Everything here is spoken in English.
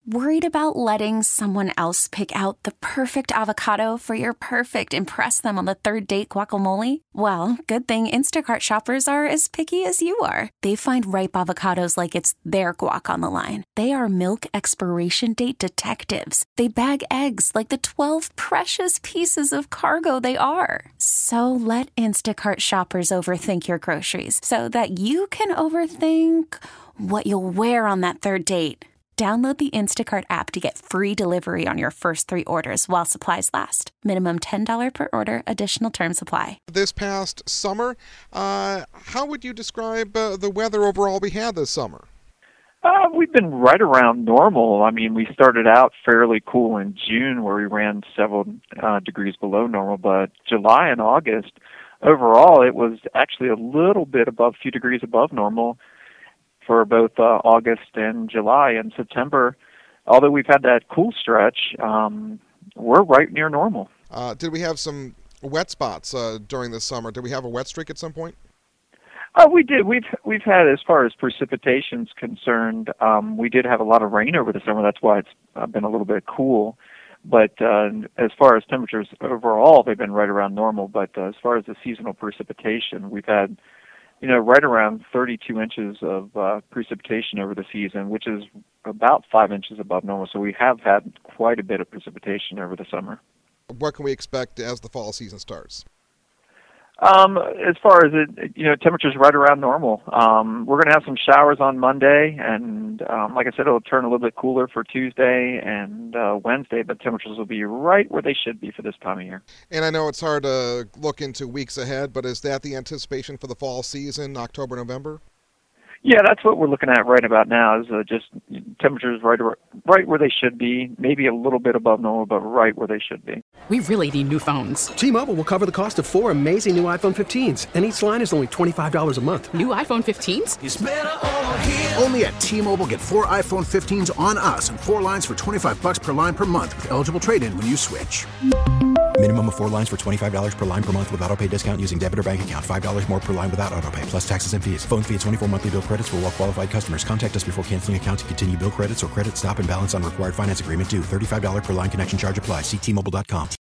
Worried about letting someone else pick out the perfect avocado for your perfect impress them on the third date guacamole? Well, good thing Instacart shoppers are as picky as you are. They find ripe avocados like it's their guac on the line. They are milk expiration date detectives. They bag eggs like the 12 precious pieces of cargo they are. So let Instacart shoppers overthink your groceries so that you can overthink what you'll wear on that third date. Download the Instacart app to get free delivery on your first 3 orders while supplies last. Minimum $10 per order. Additional terms apply. This past summer, how would you describe the weather overall we had this summer? We've been right around normal. I mean, we started out fairly cool in June where we ran several degrees below normal, but July and August, overall, it was actually a little bit above, a few degrees above normal for both August and July. And September, although we've had that cool stretch, we're right near normal. Did we have some wet spots during the summer? Did we have a wet streak at some point? We did. We've had, as far as precipitation's concerned, we did have a lot of rain over the summer. That's why it's been a little bit cool. But as far as temperatures overall, they've been right around normal. But as far as the seasonal precipitation, we've had right around 32 inches of precipitation over the season, which is about 5 inches above normal. So we have had quite a bit of precipitation over the summer. What can we expect as the fall season starts? As far as temperatures right around normal. We're going to have some showers on Monday, and like I said, it'll turn a little bit cooler for Tuesday and Wednesday, but temperatures will be right where they should be for this time of year. And I know it's hard to look into weeks ahead, but is that the anticipation for the fall season, October, November? Yeah, that's what we're looking at right about now, is just temperatures right where they should be, maybe a little bit above normal, but right where they should be. We really need new phones. T-Mobile will cover the cost of 4 amazing new iPhone 15s, and each line is only $25 a month. New iPhone 15s? It's better over here. Only at T-Mobile, get 4 iPhone 15s on us and 4 lines for $25 per line per month with eligible trade-in when you switch. Minimum of 4 lines for $25 per line per month with autopay discount using debit or bank account. $5 more per line without autopay, plus taxes and fees. Phone fee at 24 monthly bill credits for well-qualified customers. Contact us before canceling account to continue bill credits or credit stop and balance on required finance agreement due. $35 per line connection charge applies. See T-Mobile.com.